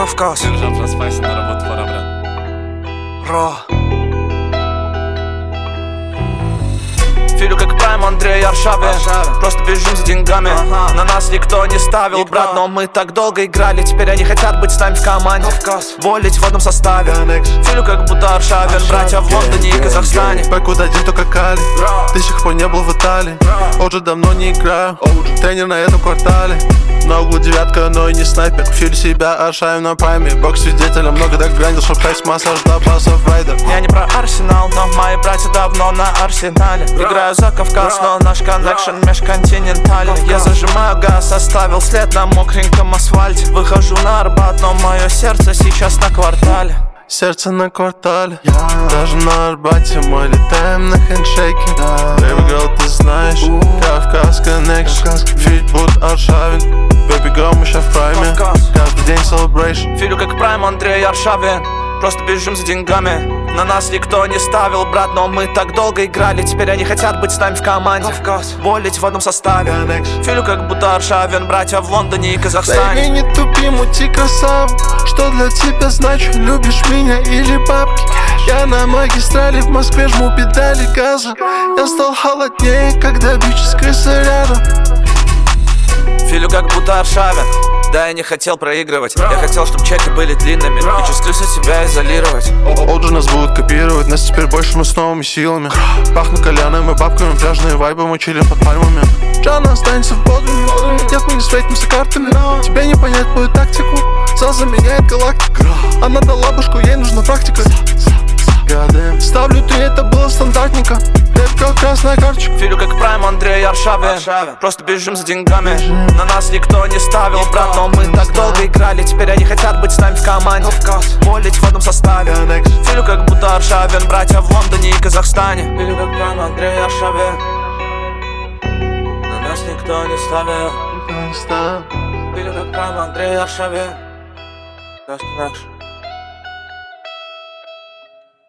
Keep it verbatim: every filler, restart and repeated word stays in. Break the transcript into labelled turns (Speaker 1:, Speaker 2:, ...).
Speaker 1: Кавказ.
Speaker 2: Держав распайся на работу, пора, брат.
Speaker 1: Ро. Филю как прайм, Андрей Аршавин. Просто бежим за деньгами, ага. На нас никто не ставил, никто. Брат, но мы так долго играли. Теперь они хотят быть с нами в команде, Кавказ. Болеть в одном составе. Филю как будто Аршавин. Братья в Лондоне и Казахстане.
Speaker 3: Бэк один, только Кали. Ты с тех пор не был в Италии. Уже давно не играю. Тренер на этом квартале. На углу девятка, но и не снайпер. Филю себя, Аршавин на прайме. Бокс свидетеля, много так грандил, чтоб пять массаж до басов райдер.
Speaker 1: Я не про Арсенал, но мои братья давно на Арсенале. Играю за Кавказ, но наш коннекшн межконтинентальный. Я зажимаю газ, оставил след на мокреньком асфальте. Выхожу на Арбат, но мое сердце сейчас на квартале.
Speaker 3: Сердце на квартале, yeah. Даже на Арбате мы летаем на хендшейке, yeah. Baby girl, ты знаешь, uh. Кавказ Connection. Фит будет Аршавин. Baby girl, мы ща в прайме, каждый день celebration.
Speaker 1: Филю как прайм, Андрей Аршавин. Просто бежим за деньгами. На нас никто не ставил, брат, но мы так долго играли. Теперь они хотят быть с нами в команде, Кавказ. Болеть в одном составе. Connection. Филю как будто Аршавин. Братья в Лондоне и Казахстане.
Speaker 3: Baby, не тупи, мути красаву. Что для тебя значит, любишь меня или бабки? Я на магистрали в Москве жму педали газа. Я стал холоднее, когда бичи с крысы рядом.
Speaker 1: Филю как будто Аршавин. Да, я не хотел проигрывать. Я хотел, чтобы чеки были длинными и через крысу себя изолировать.
Speaker 3: Олджи нас будут копировать, нас теперь больше мы с новыми силами. Пахну кальяном и бабками, пляжные вайбы, мы чилим под пальмами. Джана останется в Бодруме. Нет, мы не встретимся картами. Тебе не понять мою тактику. Зал заменяет галактику. Она дала башку, ей нужна практика. Ставлю три, это было стандартненько. Лепка, красная карточка.
Speaker 1: Филю как прайм, Андрей Аршавин. Просто бежим за деньгами. На нас никто не ставил, брат, но мы так долго играли. Теперь они хотят быть с нами в команде, болеть в одном составе. Филю как будто Аршавин. Братья в Лондоне и Казахстане. Филю как прайм, Андрей Аршавин. На нас никто не ставил. Филю как прайм, Андрей Аршавин. Connection.